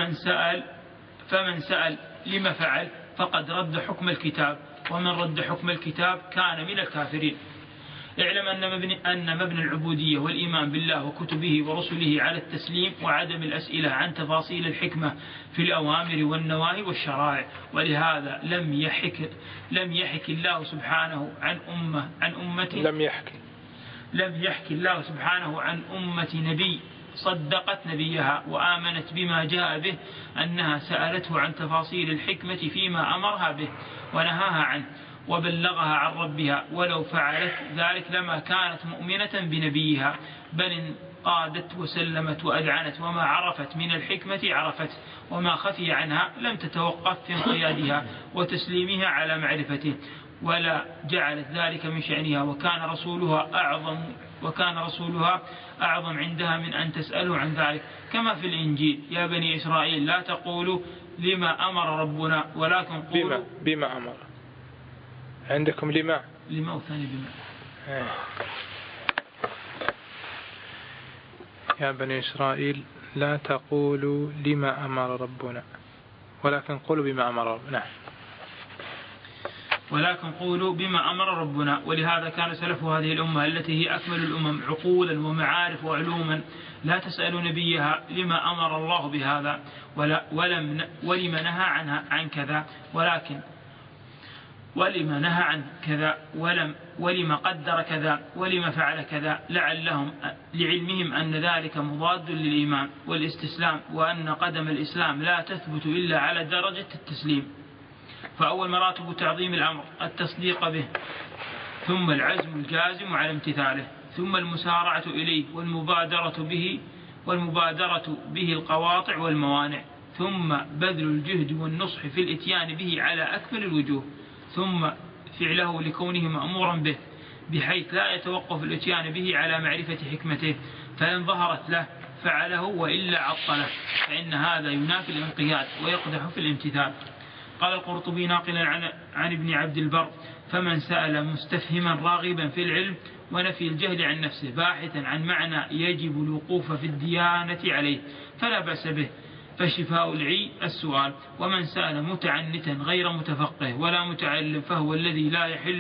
فمن سأل لما فعل فقد رد حكم الكتاب ومن رد حكم الكتاب كان من الكافرين. اعلم أن مبنى العبودية والإيمان بالله وكتبه ورسله على التسليم وعدم الأسئلة عن تفاصيل الحكمة في الأوامر والنواهي والشرائع. ولهذا لم يحكي الله سبحانه لم يحكي الله سبحانه عن أمة نبي صدقت نبيها وآمنت بما جاء به أنها سألته عن تفاصيل الحكمة فيما أمرها به ونهاها عنه وبلغها عن ربها ولو فعلت ذلك لما كانت مؤمنة بنبيها بل قادت وسلمت وأذعنت وما عرفت من الحكمة عرفت وما خفي عنها لم تتوقف في انقيادها وتسليمها على معرفته ولا جعلت ذلك من شأنها وكان رسولها أعظم عندها من أن تسأله عن ذلك كما في الإنجيل يا بني إسرائيل لا تقولوا لما أمر ربنا ولكن قولوا بما أمر. عندكم لما وثاني بما يا بني إسرائيل لا تقولوا لما أمر ربنا ولكن قولوا بما أمر ربنا. ولكن قولوا بما أمر ربنا. ولهذا كان سلف هذه الأمة التي هي أكمل الأمم عقولا ومعارف وعلوما لا تسأل نبيها لما أمر الله بهذا ولما نهى عن كذا ولما نهى عن كذا ولما قدر كذا ولما فعل كذا لعلمهم أن ذلك مضاد للإيمان والاستسلام وأن قدم الإسلام لا تثبت إلا على درجة التسليم. فأول مراتب تعظيم الأمر التصديق به ثم العزم الجازم على امتثاله ثم المسارعة إليه والمبادرة به القواطع والموانع ثم بذل الجهد والنصح في الإتيان به على أكمل الوجوه ثم فعله لكونه مأمورا به بحيث لا يتوقف الاتيان به على معرفة حكمته، فإن ظهرت له فعله وإلا عطله، فإن هذا ينافي الانقياد ويقدح في الامتثال. قال القرطبي ناقلا عن ابن عبد البر: فمن سأل مستفهما راغبا في العلم ونفي الجهل عن نفسه باحثا عن معنى يجب الوقوف في الديانة عليه فلا بأس به، فشفاء العي السؤال. ومن سأل متعنتا غير متفقه ولا متعلم فهو الذي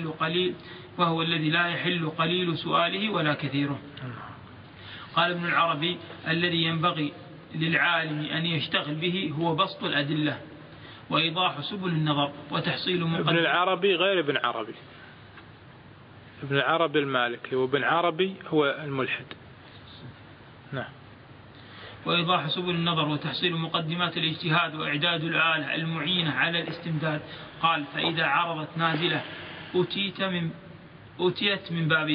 لا يحل قليل سؤاله ولا كثيره. قال ابن العربي: الذي ينبغي للعالم أن يشتغل به هو بسط الأدلة وإيضاح سبل النظر وتحصيل ابن العربي غير ابن عربي، ابن العربي المالكي، وابن عربي هو الملحد. نعم. وإيضاح سبل النظر وتحصيل مقدمات الاجتهاد وإعداد الآلة المعينة على الاستمداد. قال: فإذا عرضت نازلة أتيت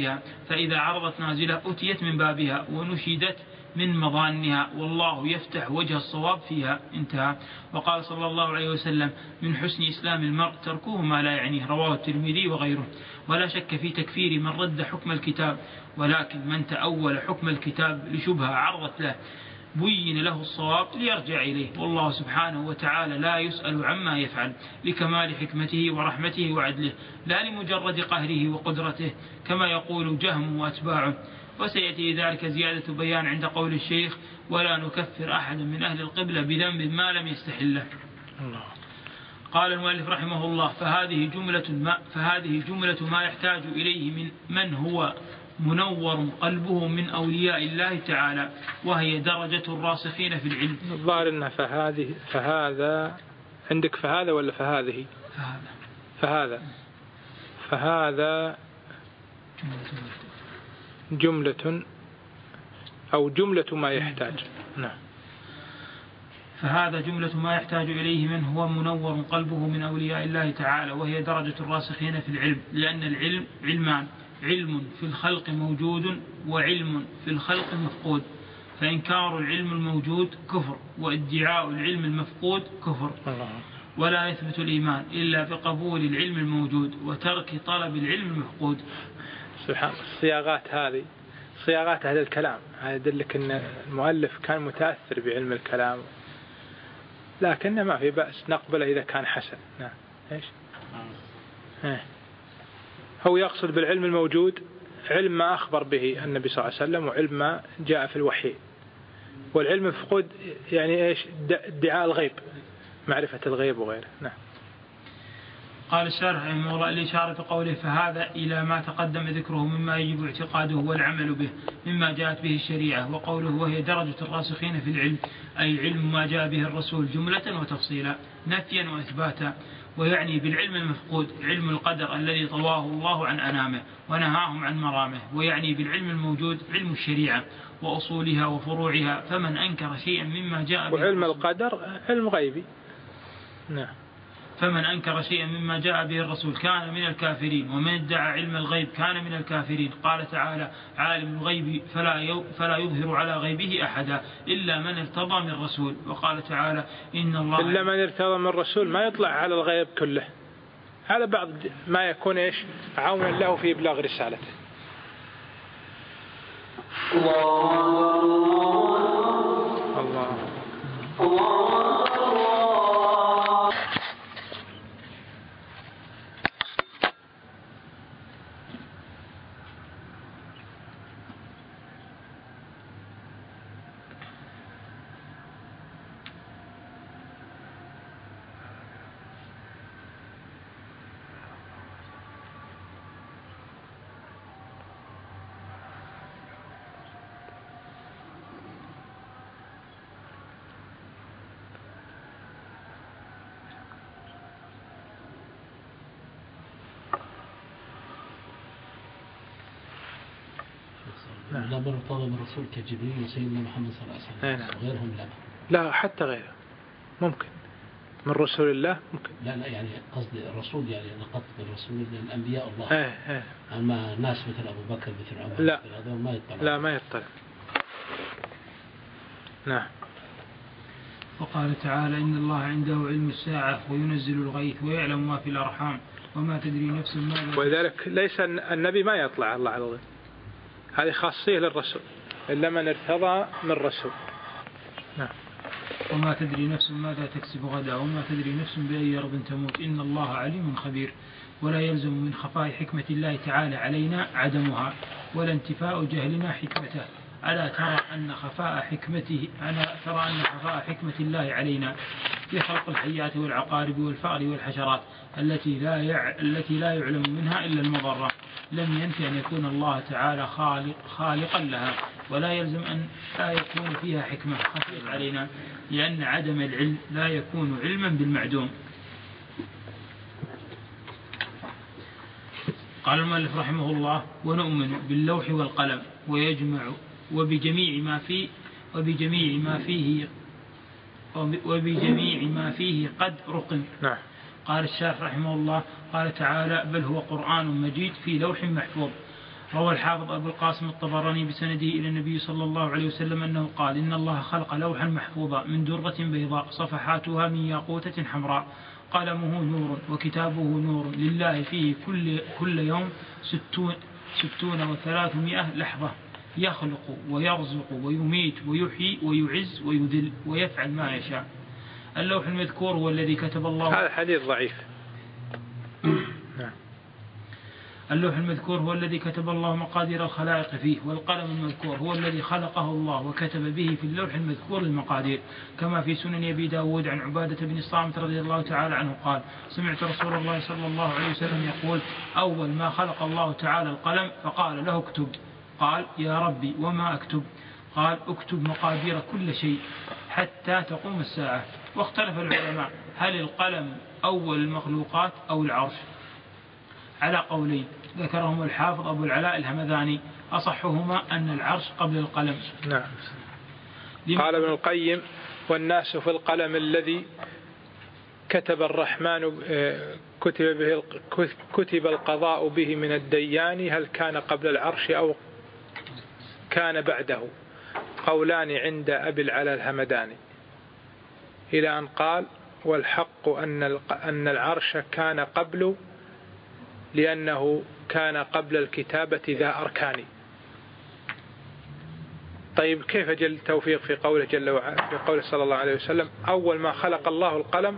من بابها ونشدت من مظانها، والله يفتح وجه الصواب فيها. انتهى. وقال صلى الله عليه وسلم: من حسن إسلام المرء تركه ما لا يعنيه، رواه الترمذي وغيره. ولا شك في تكفير من رد حكم الكتاب، ولكن من تأول حكم الكتاب لشبهة عرضت له بين له الصواب ليرجع إليه، والله سبحانه وتعالى لا يسأل عما يفعل، لكمال حكمته ورحمته وعدله، لا لمجرد قهره وقدرته كما يقول جهم وأتباعه. وسيأتي ذلك زيادة بيان عند قول الشيخ: ولا نكفر أحد من أهل القبلة بذنب ما لم يستحله. قال المؤلف رحمه الله: فهذه جملة ما يحتاج إليه من هو منور قلبه من أولياء الله تعالى، وهي درجة الراسخين في العلم. الظاهر أن فهذا عندك فهذا ولا فهذه؟ فهذا جملة أو جملة ما يحتاج. نعم. فهذا جملة ما يحتاج إليه من هو منور قلبه من أولياء الله تعالى، وهي درجة الراسخين في العلم، لأن العلم علمان: علم في الخلق موجود وعلم في الخلق مفقود، فإنكار العلم الموجود كفر، وادعاء العلم المفقود كفر. ولا يثبت الإيمان إلا بقبول العلم الموجود وترك طلب العلم المفقود. سبحان. صياغات هذا الكلام هذا يدلك أن المؤلف كان متأثر بعلم الكلام، لكن ما في بأس نقبله إذا كان حسن. نعم. إيش؟ هو يقصد بالعلم الموجود علم ما أخبر به النبي صلى الله عليه وسلم، وعلم ما جاء في الوحي. والعلم المفقود يعني إيش؟ ادعاء الغيب، معرفة الغيب وغيره. نعم. قال الشارح رحمه الله: الإشارة قوله فهذا إلى ما تقدم ذكره مما يجب اعتقاده والعمل به مما جاءت به الشريعة. وقوله وهي درجة الراسخين في العلم أي علم ما جاء به الرسول جملة وتفصيلا، نفيا وإثباتا. ويعني بالعلم المفقود علم القدر الذي طواه الله عن أنامه ونهاهم عن مرامه. ويعني بالعلم الموجود علم الشريعة وأصولها وفروعها، فمن أنكر شيئا مما جاء به وعلم القدر علم غيبي. نعم. فمن أنكر شيئا مما جاء به الرسول كان من الكافرين، ومن ادعى علم الغيب كان من الكافرين. قال تعالى: عالم الغيب فلا يظهر على غيبه أحدا إلا من ارتضى من رسول. وقال تعالى: إن الله إلا من ارتضى من رسول ما يطلع على الغيب كله، على بعض ما يكون إيش عونا له في إبلاغ رسالته. الله. لا من ارتضى من الرسول كجبريل وسيدنا محمد صلى الله عليه وسلم وغيرهم. لا حتى غيره ممكن من رسول الله ممكن. لا يعني قصدي الرسول، يعني أنا قصد الرسول الأنبياء الله. أما ناس مثل أبو بكر مثل عمر لا ما يطلع. لا ما يطلع. نعم. وقال تعالى إن الله عنده علم الساعة وينزل الغيث ويعلم ما في الأرحام وما تدري نفس ماذا. ولذلك ليس النبي ما يطلع الله على الغيب، هذه خاصية للرسول إلا من ارتضى من رسول. نعم. وما تدري نفس ماذا تكسب غدا وما تدري نفس بأي أرض تموت إن الله عليم خبير. ولا يلزم من خفاء حكمة الله تعالى علينا عدمها ولا انتفاء جهلنا حكمته. ألا ترى أن خفاء حكمة الله علينا في خلق الحيات والعقارب والفأر والحشرات التي لا يعلم منها إلا المضرة لم ينفي أن يكون الله تعالى خالقا لها، ولا يلزم أن لا يكون فيها حكمة خفيت علينا، لأن عدم العلم لا يكون علما بالمعدوم. قال المؤلف رحمه الله: ونؤمن باللوح والقلم ويجمع وبجميع ما فيه قد رقم. نعم. قال الشارح رحمه الله: قال تعالى: بل هو قرآن مجيد في لوح محفوظ. روى الحافظ أبو القاسم الطبراني بسنده إلى النبي صلى الله عليه وسلم أنه قال: إن الله خلق لوحا محفوظا من درة بيضاء صفحاتها من ياقوتة حمراء قلمه نور وكتابه نور لله فيه كل يوم 60 و300 لحظة يخلق ويرزق ويميت ويحيي ويعز ويذل ويفعل ما يشاء. اللوح المذكور هو الذي كتب الله. هذا حديث ضعيف. اللوح المذكور هو الذي كتب الله مقادير الخلائق فيه، والقلم المذكور هو الذي خلقه الله وكتب به في اللوح المذكور المقادير، كما في سنن أبي داود عن عبادة بن الصامت رضي الله تعالى عنه قال: سمعت رسول الله صلى الله عليه وسلم يقول: أول ما خلق الله تعالى القلم فقال له اكتب. قال: يا ربي وما أكتب؟ قال: اكتب مقادير كل شيء حتى تقوم الساعة. واختلف العلماء هل القلم أول المخلوقات أو العرش؟ على قولين ذكرهم الحافظ أبو العلاء الهمذاني، أصحهما أن العرش قبل القلم. نعم. قال ابن القيم: والناس في القلم الذي كتب الرحمن كتب القضاء به من الديان، هل كان قبل العرش أو كان بعده؟ قولان عند أبي العلاء الهمداني، إلى أن قال: والحق أن العرش كان قبل، لأنه كان قبل الكتابة ذا أركان. طيب كيف جل توفيق في قوله جل وعلا في قوله صلى الله عليه وسلم: أول ما خلق الله القلم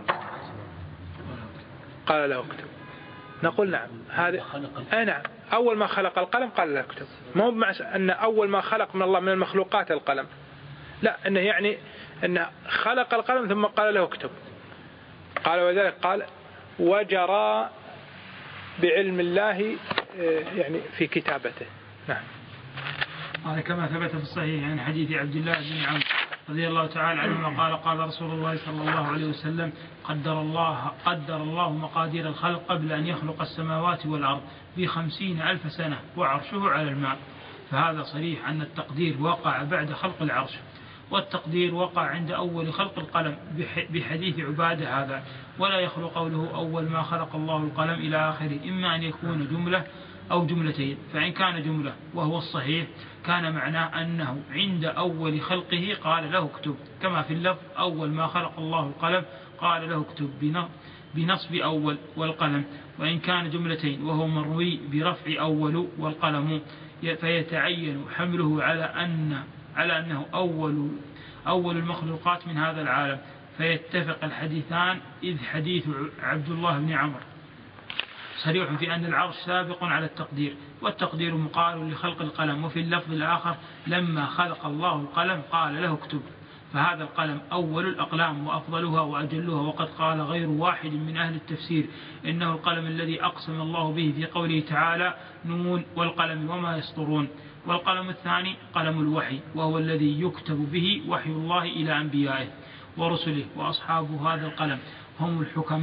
قال له اكتب؟ نقول نعم، هذا نعم، أول ما خلق القلم قال له اكتب، ما هو بمعنى أن أول ما خلق من الله من المخلوقات القلم، لا، أنه يعني أنه خلق القلم ثم قال له اكتب. قال وذلك قال: وجرى بعلم الله يعني في كتابته. نعم. هذا كما ثبت في الصحيح عن حديث عبد الله بن عمرو رضي الله تعالى عنه قال: قال رسول الله صلى الله عليه وسلم: قدر الله مقادير الخلق قبل أن يخلق السماوات والأرض ب50,000 سنة وعرشه على الماء. فهذا صريح أن التقدير وقع بعد خلق العرش، والتقدير وقع عند أول خلق القلم بحديث عبادة هذا. ولا يخلق قوله أول ما خلق الله القلم إلى آخره، إما أن يكون جملة أو جملتين، فإن كان جملة وهو الصحيح كان معناه أنه عند أول خلقه قال له اكتب، كما في اللفظ: أول ما خلق الله القلم قال له اكتب بنصب أول والقلم. وإن كان جملتين وهو مروي برفع أول والقلم، فيتعين حمله على أنه أول المخلوقات من هذا العالم، فيتفق الحديثان، إذ حديث عبد الله بن عمرو صريح في أن العرش سابق على التقدير، والتقدير مقال لخلق القلم. وفي اللفظ الآخر: لما خلق الله القلم قال له اكتب. فهذا القلم أول الأقلام وأفضلها وأجلها. وقد قال غير واحد من أهل التفسير إنه القلم الذي أقسم الله به في قوله تعالى: نون والقلم وما يسطرون. والقلم الثاني قلم الوحي، وهو الذي يكتب به وحي الله إلى أنبيائه ورسله. وأصحاب هذا القلم هم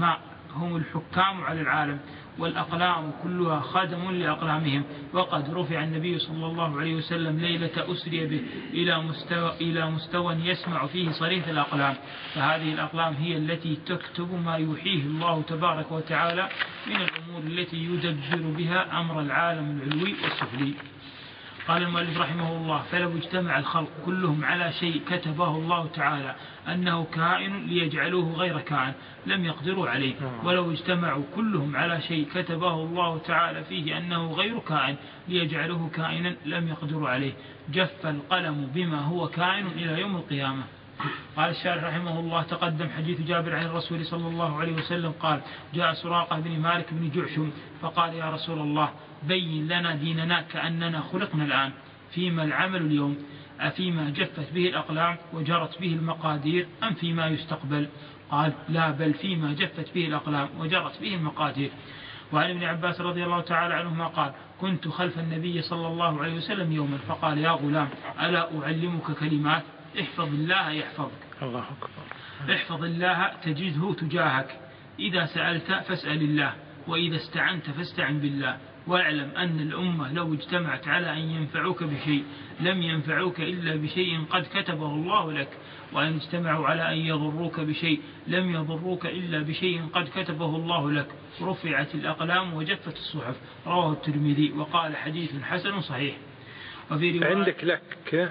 الحكام على العالم، والأقلام كلها خدم لأقلامهم. وقد رفع النبي صلى الله عليه وسلم ليلة أسري به إلى مستوى يسمع فيه صريف الأقلام، فهذه الأقلام هي التي تكتب ما يوحيه الله تبارك وتعالى من الأمور التي يدبر بها أمر العالم العلوي والسفلي. قال المؤلف رحمه الله: فلو اجتمع الخلق كلهم على شيء كتبه الله تعالى أنه كائن ليجعلوه غير كائن لم يقدروا عليه، ولو اجتمعوا كلهم على شيء كتبه الله تعالى فيه أنه غير كائن ليجعلوه كائنا لم يقدروا عليه، جف القلم بما هو كائن إلى يوم القيامة. قال الشارح رحمه الله: تقدم حديث جابر عن الرسول صلى الله عليه وسلم قال: جاء سراقة بن مالك بن جعشم فقال: يا رسول الله، بين لنا ديننا كأننا خلقنا الآن، فيما العمل اليوم؟ أفيما جفت به الأقلام وجرت به المقادير أم فيما يستقبل؟ قال: لا، بل فيما جفت به الأقلام وجرت به المقادير. وعن ابن عباس رضي الله تعالى عنهما قال: كنت خلف النبي صلى الله عليه وسلم يوما فقال: يا غلام، ألا أعلمك كلمات؟ احفظ الله يحفظك. الله أكبر. احفظ الله تجده تجاهك، إذا سألت فاسأل الله، وإذا استعنت فاستعن بالله، واعلم أن الأمة لو اجتمعت على أن ينفعوك بشيء لم ينفعوك إلا بشيء قد كتبه الله لك، وأن اجتمعوا على أن يضروك بشيء لم يضروك إلا بشيء قد كتبه الله لك، رفعت الأقلام وجفت الصحف. رواه الترمذي وقال: حديث حسن صحيح. وفي رواية عندك لك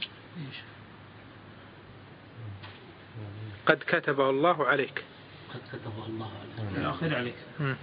قد كتبه الله عليك، قد كتبه الله عليك الآخر عليك.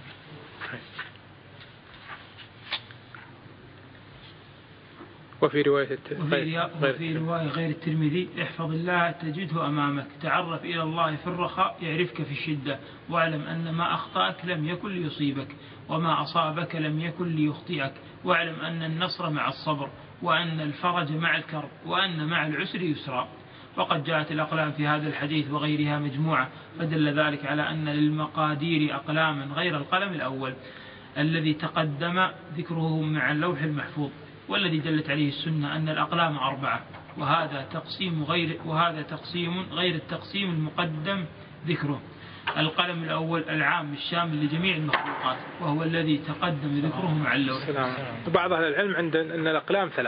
وفي رواية غير الترمذي: احفظ الله تجده أمامك، تعرف إلى الله في الرخاء يعرفك في الشدة، واعلم أن ما أخطأك لم يكن ليصيبك، وما أصابك لم يكن ليخطئك، واعلم أن النصر مع الصبر، وأن الفرج مع الكرب، وأن مع العسر يسرا. وقد جاءت الأقلام في هذا الحديث وغيرها مجموعة، فدل ذلك على أن للمقادير أقلاما غير القلم الأول الذي تقدم ذكره مع اللوح المحفوظ، والذي دلت عليه السنة أن الأقلام 4، وهذا تقسيم غير التقسيم المقدم ذكره. القلم الأول العام الشامل لجميع المخلوقات، وهو الذي تقدم ذكره مع اللوح. بعض أهل العلم عند أن الأقلام 3،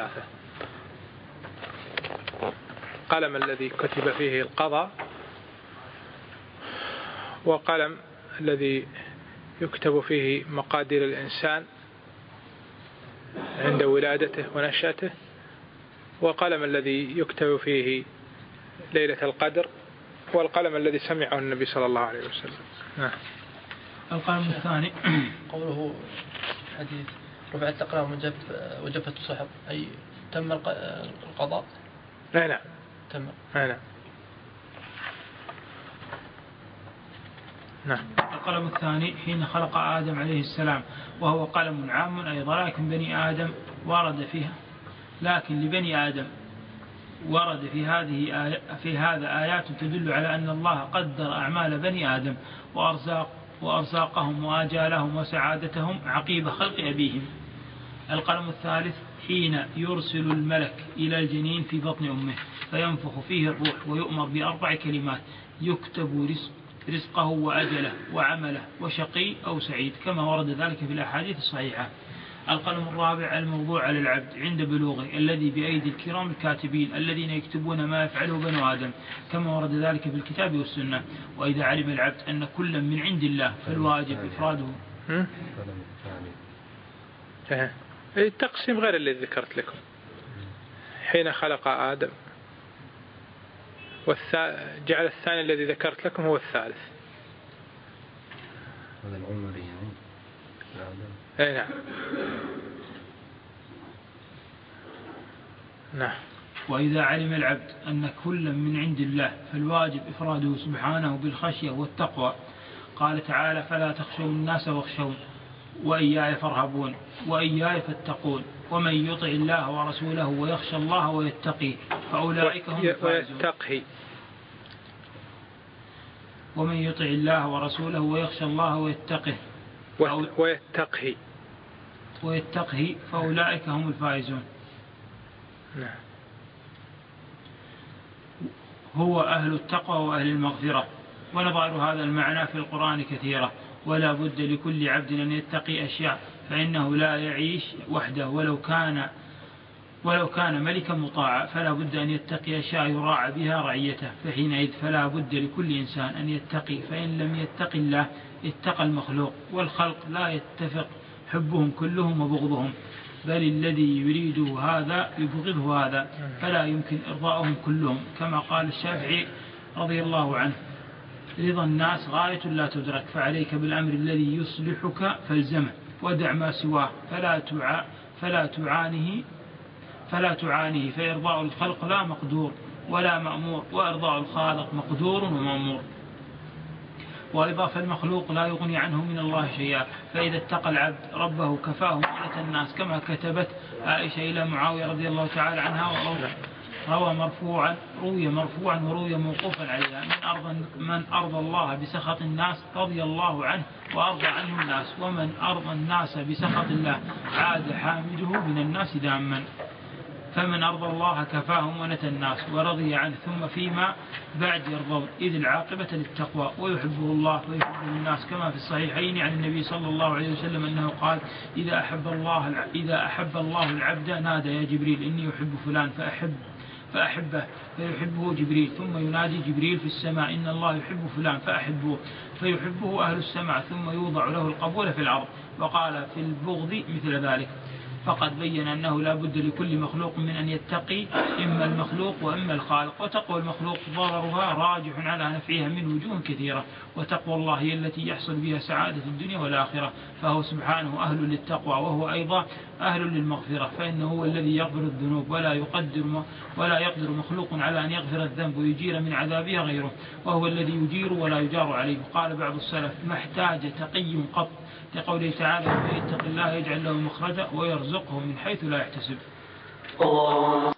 قلم الذي كتب فيه القضاء، وقلم الذي يكتب فيه مقادير الإنسان عند ولادته ونشأته، وقلم الذي يكتب فيه ليلة القدر، والقلم الذي سمعه النبي صلى الله عليه وسلم. القلم الثاني قوله حديث رفعت الأقلام وجفت الصحف، أي تم القضاء؟ نعم تم. نعم. القلم الثاني حين خلق آدم عليه السلام، وهو قلم عام أيضا، لكن لبني آدم ورد في هذا آيات تدل على أن الله قدر أعمال بني آدم وأرزاقهم وآجالهم وسعادتهم عقيب خلق أبيهم. القلم الثالث حين يرسل الملك إلى الجنين في بطن أمه فينفخ فيه الروح ويؤمر ب4 كلمات يكتب رزقه وأجله وعمله وشقي أو سعيد، كما ورد ذلك في الأحاديث الصحيحة. القلم الرابع الموضوع على العبد عند بلوغه، الذي بأيدي الكرام الكاتبين الذين يكتبون ما يفعله بنو آدم، كما ورد ذلك في الكتاب والسنة. وإذا علم العبد أن كل من عند الله فالواجب إفراده. التقسيم غير الذي ذكرت لكم، حين خلق آدم، جعل الثاني الذي ذكرت لكم هو الثالث. هذا العمر يعني نعم. نعم. وإذا علم العبد أن كل من عند الله فالواجب إفراده سبحانه بالخشية والتقوى. قال تعالى: فلا تخشوا الناس واخشون وإياي فارهبون وإياي فاتقون ومن يطع الله ورسوله ويخشى الله ويتقي فأولئك هم الفائزون. ومن يطع الله ورسوله ويخشى الله ويتقه فأولئك هم الفائزون. هو أهل التقوى وأهل المغفرة. ونظائر هذا المعنى في القرآن كثيرة، ولا بد لكل عبد أن يتقي أشياء، فإنه لا يعيش وحده ولو كان ملكا مطاعا، فلا بد أن يتقي أشياء يراعى بها رعيته، فحينئذ فلا بد لكل إنسان أن يتقي، فإن لم يتقي الله اتقى المخلوق، والخلق لا يتفق حبهم كلهم وبغضهم. بل الذي يريده هذا يبغضه هذا، فلا يمكن إرضاءهم كلهم، كما قال الشافعي رضي الله عنه: رضا الناس غاية لا تدرك، فعليك بالأمر الذي يصلحك فالزمه، ودع ما سواه فلا تعانيه، فإرضاء الخلق لا مقدور ولا مأمور، وإرضاء الخالق مقدور ومأمور. وأيضا فالمخلوق لا يغني عنه من الله شيئا، فإذا اتقى العبد ربه كفاه مؤنة الناس، كما كتبت عائشة إلى معاوية رضي الله تعالى عنها، روي مرفوعا وروي موقوفا عليها: من أرضى الله بسخط الناس رضي الله عنه وأرضى عنه الناس، ومن أرضى الناس بسخط الله عاد حامده من الناس ذاما. فمن أرضى الله كفاه مؤنة الناس ورضي عنه، ثم فيما بعد يرضون، إذ العاقبة للتقوى، ويحبه الله ويحبه الناس، كما في الصحيحين عن النبي صلى الله عليه وسلم أنه قال: إذا أحب الله العبد نادى: يا جبريل إني أحب فلان فأحبه، فيحبه جبريل، ثم ينادي جبريل في السماء: إن الله يحب فلان فأحبه، فيحبه أهل السماء، ثم يوضع له القبول في الأرض. وقال في البغض مثل ذلك. فقد بين أنه لا بد لكل مخلوق من أن يتقي إما المخلوق وإما الخالق، وتقوى المخلوق ضررها راجح على نفعها من وجوه كثيرة، وتقوى الله هي التي يحصل بها سعادة الدنيا والآخرة، فهو سبحانه أهل للتقوى، وهو أيضا أهل للمغفرة، فإنه هو الذي يغفر الذنوب، ولا يقدر مخلوق على أن يغفر الذنب ويجير من عذابها غيره، وهو الذي يجير ولا يجار عليه. قال بعض السلف: ما احتاج تقي قط، لقوله تعالى: ومن يتق الله يجعل له مخرجا ويرزقه من حيث لا يحتسب.